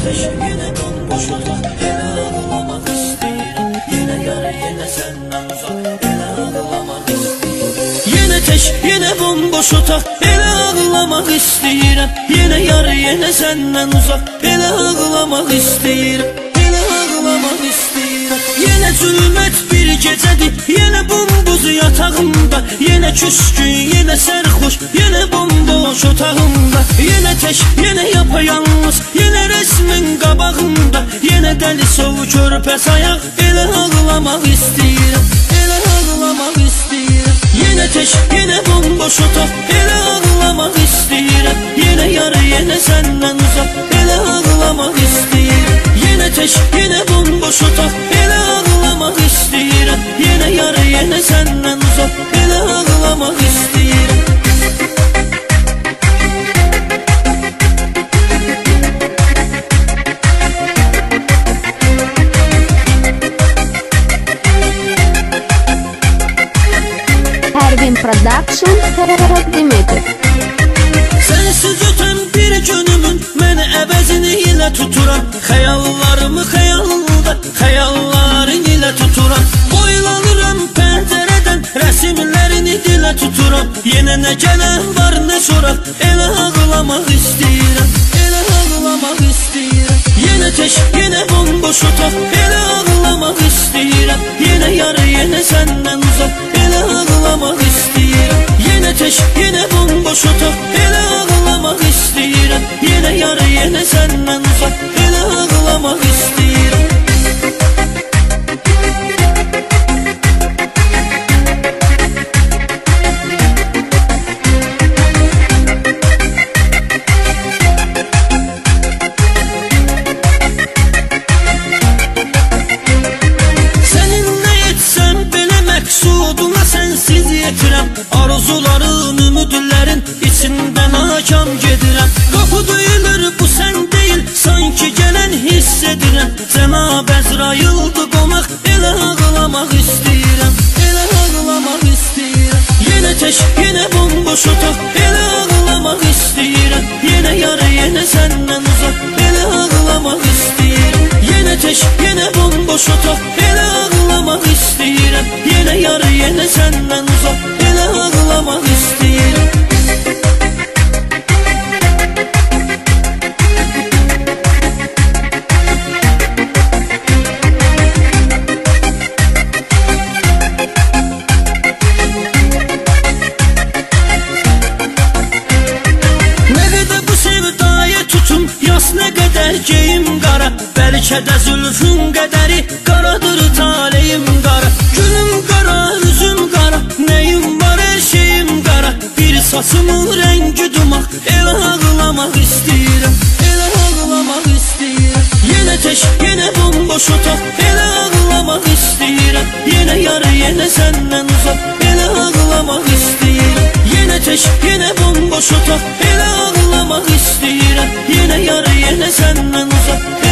ateş, yine bomboş otak. Elə ağlamaq istəyirəm, yenə yar, yenə səndən uzaq. Elə ağlamaq istəyirəm. Yenə tək, yenə bomboş otaq. Elə ağlamaq istəyirəm, yenə yar, yenə səndən uzaq. Elə ağlamaq istəyirəm, elə ağlamaq istəyirəm. Yenə zülmət bir gecədir, yenə bombuz yatağımda. Yenə küskün, yenə sərxoş, yenə bomboş otağımda. Yenə tək, yenə yapayalnız, yenə resmin qabağımda. Yenə dəli sov körpəs ayaq. Elə ağlamaq istəyirəm, elə ağlamaq istəyirəm. Yenə tək, yenə bomboş otaq. Elə ağlamaq istəyirəm, yenə yar, yenə səndən uzaq. Elə ağlamaq istəyirəm. Yenə tək, yenə bomboş otaq. Elə ağlamaq istəyirəm, yenə yar, yenə səndən uzaq. Elə ağlamaq istəyirəm. Ervin Production təqdim edir. Sensiz ötən bir günümün məni əvəzini ilə tuturam. Xəyallarımı xəyalda, xəyalların ilə tuturam. Boylanıram pəncərədən, rəsimlərini dilə tuturam. Yenə nə gələn var, nə soraq. Elə ağlamaq istəyirəm, elə ağlamaq istəyirəm. Yenə tək, yenə bomboş otaq. Elə ağlamaq istəyirəm, yenə yar, yenə səndən uzaq. Elə ağlamaq istəyirəm. Yenə tək, yenə bomboş otaq. Elə ağlamaq istəyirəm, yenə yar, yenə səndən uzaq. Elə ağlamaq istəyirəm. Məqsuduna sənsiz yetirəm. Arzuların, ümidlərin içindən akam gedirəm. Qapı döyülür, bu sən deyil, sanki gələn hiss edirəm. Cənab Əzraildir qonaq, elə ağlamaq istəyirəm, elə ağlamaq istəyirəm. Yenə tək, yenə bomboş otaq. Elə ağlamaq istəyirəm, yenə yar, yenə səndən uzaq. Elə ağlamaq istəyirəm. Yenə tək, yenə bomboş otaq. Elə ağlamaq istəyirəm, yenə yar, yenə səndən uzaq. Elə ağlamaq istəyirəm. Nə qədər bu sevdaya tutum, yas nə qədər geyim qara. Bəlkə də zülfün qədəri qaradır, taleyim qara. Günüm qara, üzüm qara, nəyim var, hər şeyim qara. Bir saçımın rəngi dumaq, elə ağlamaq istəyirəm, elə ağlamaq istəyirəm. Yenə tək, yenə bomboş otaq. Elə ağlamaq istəyirəm, yenə yar, yenə səndən uzaq. Elə ağlamaq istəyirəm. Yenə tək, yenə bomboş otaq. Elə ağlamaq istəyirəm, yenə yar, yenə səndən uzaq.